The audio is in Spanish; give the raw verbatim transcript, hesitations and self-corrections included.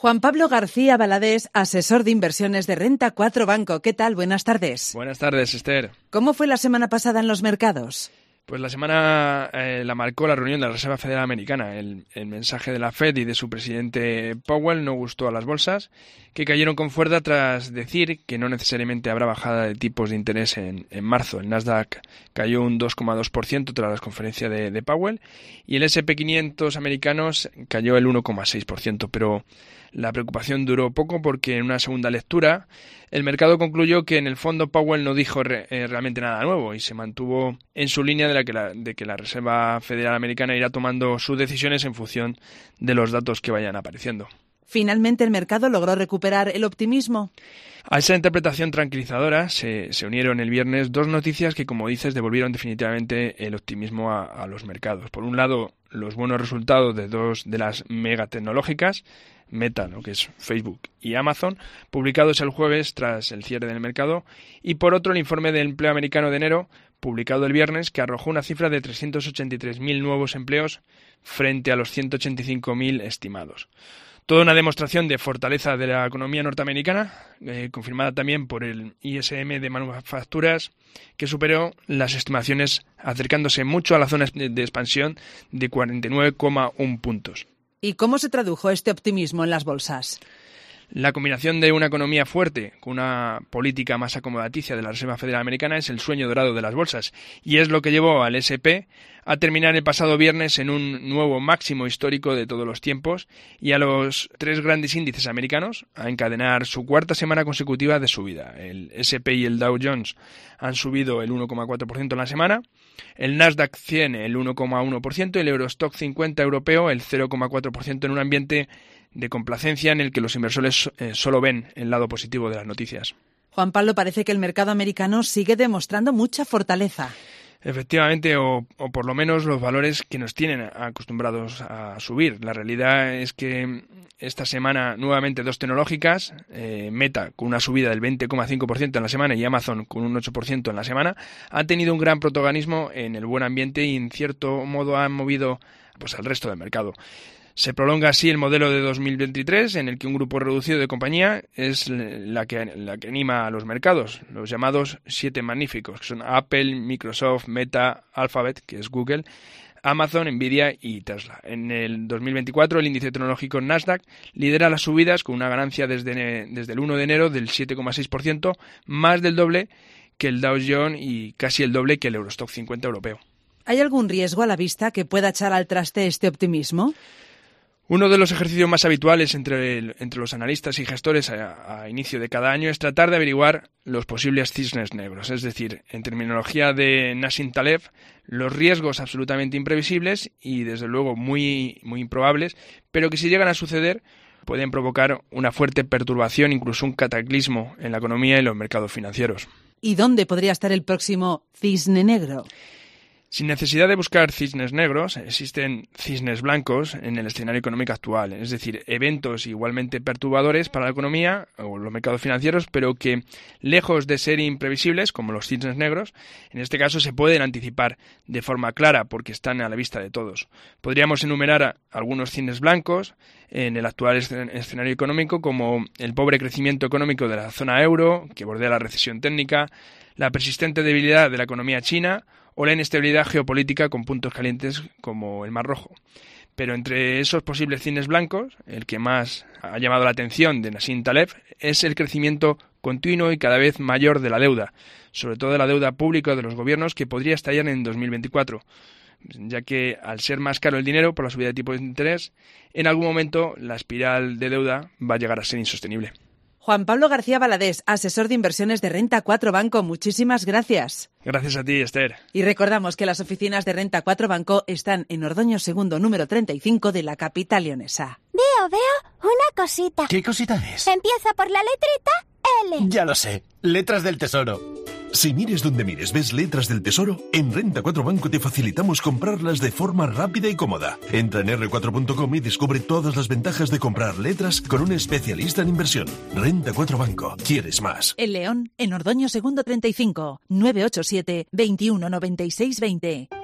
Juan Pablo García Valadés, asesor de inversiones de Renta cuatro Banco. ¿Qué tal? Buenas tardes. Buenas tardes, Esther. ¿Cómo fue la semana pasada en los mercados? Pues la semana eh, la marcó la reunión de la Reserva Federal Americana. El, el mensaje de la Fed y de su presidente Powell no gustó a las bolsas, que cayeron con fuerza tras decir que no necesariamente habrá bajada de tipos de interés en, en marzo. El Nasdaq cayó un dos coma dos por ciento tras la conferencia de, de Powell y el ese and pe quinientos americanos cayó el uno coma seis por ciento, pero la preocupación duró poco porque en una segunda lectura el mercado concluyó que en el fondo Powell no dijo re, eh, realmente nada nuevo y se mantuvo en su línea de, la que la, de que la Reserva Federal Americana irá tomando sus decisiones en función de los datos que vayan apareciendo. ¿Finalmente el mercado logró recuperar el optimismo? A esa interpretación tranquilizadora se, se unieron el viernes dos noticias que, como dices, devolvieron definitivamente el optimismo a, a los mercados. Por un lado, los buenos resultados de dos de las megatecnológicas, Meta, ¿no?, que es Facebook, y Amazon, publicados el jueves tras el cierre del mercado, y por otro el informe de empleo americano de enero, publicado el viernes, que arrojó una cifra de trescientos ochenta y tres mil nuevos empleos frente a los ciento ochenta y cinco mil estimados. Toda una demostración de fortaleza de la economía norteamericana, eh, confirmada también por el I S M de manufacturas, que superó las estimaciones acercándose mucho a la zona de expansión de cuarenta y nueve coma uno puntos. ¿Y cómo se tradujo este optimismo en las bolsas? La combinación de una economía fuerte con una política más acomodaticia de la Reserva Federal Americana es el sueño dorado de las bolsas y es lo que llevó al ese and pe a terminar el pasado viernes en un nuevo máximo histórico de todos los tiempos y a los tres grandes índices americanos a encadenar su cuarta semana consecutiva de subida. El ese and pe y el Dow Jones han subido el uno coma cuatro por ciento en la semana, el Nasdaq cien el uno coma uno por ciento y el Eurostock cincuenta europeo el cero coma cuatro por ciento en un ambiente de complacencia en el que los inversores eh, solo ven el lado positivo de las noticias. Juan Pablo, parece que el mercado americano sigue demostrando mucha fortaleza. Efectivamente, o, o por lo menos los valores que nos tienen acostumbrados a subir. La realidad es que esta semana nuevamente dos tecnológicas, eh, Meta con una subida del veinte coma cinco por ciento en la semana y Amazon con un ocho por ciento en la semana, han tenido un gran protagonismo en el buen ambiente y en cierto modo han movido pues, al resto del mercado. Se prolonga así el modelo de dos mil veintitrés, en el que un grupo reducido de compañía es la que, la que anima a los mercados, los llamados siete magníficos, que son Apple, Microsoft, Meta, Alphabet, que es Google, Amazon, Nvidia y Tesla. En el dos mil veinticuatro, el índice tecnológico Nasdaq lidera las subidas con una ganancia desde, desde el uno de enero del siete coma seis por ciento, más del doble que el Dow Jones y casi el doble que el Eurostock cincuenta europeo. ¿Hay algún riesgo a la vista que pueda echar al traste este optimismo? Uno de los ejercicios más habituales entre, el, entre los analistas y gestores a, a inicio de cada año es tratar de averiguar los posibles cisnes negros, es decir, en terminología de Nassim Taleb, los riesgos absolutamente imprevisibles y desde luego muy, muy improbables, pero que si llegan a suceder pueden provocar una fuerte perturbación, incluso un cataclismo en la economía y los mercados financieros. ¿Y dónde podría estar el próximo cisne negro? Sin necesidad de buscar cisnes negros, existen cisnes blancos en el escenario económico actual, es decir, eventos igualmente perturbadores para la economía o los mercados financieros, pero que, lejos de ser imprevisibles, como los cisnes negros, en este caso se pueden anticipar de forma clara porque están a la vista de todos. Podríamos enumerar algunos cisnes blancos en el actual escenario económico, como el pobre crecimiento económico de la zona euro, que bordea la recesión técnica, la persistente debilidad de la economía china o la inestabilidad geopolítica con puntos calientes como el Mar Rojo. Pero entre esos posibles cisnes blancos, el que más ha llamado la atención de Nassim Taleb es el crecimiento continuo y cada vez mayor de la deuda, sobre todo de la deuda pública de los gobiernos, que podría estallar en dos mil veinticuatro, ya que al ser más caro el dinero por la subida de tipos de interés, en algún momento la espiral de deuda va a llegar a ser insostenible. Juan Pablo García Valadés, asesor de inversiones de Renta cuatro Banco. Muchísimas gracias. Gracias a ti, Esther. Y recordamos que las oficinas de Renta cuatro Banco están en Ordoño Segundo, número treinta y cinco de la capital leonesa. Veo, veo una cosita. ¿Qué cosita es? Empieza por la letrita L. Ya lo sé. Letras del Tesoro. Si mires donde mires ves letras del Tesoro, en Renta cuatro Banco te facilitamos comprarlas de forma rápida y cómoda. Entra en erre cuatro punto com y descubre todas las ventajas de comprar letras con un especialista en inversión. Renta cuatro Banco. ¿Quieres más? En León, en Ordoño Segundo treinta y cinco, nueve ocho siete, veintiuno noventa y seis veinte.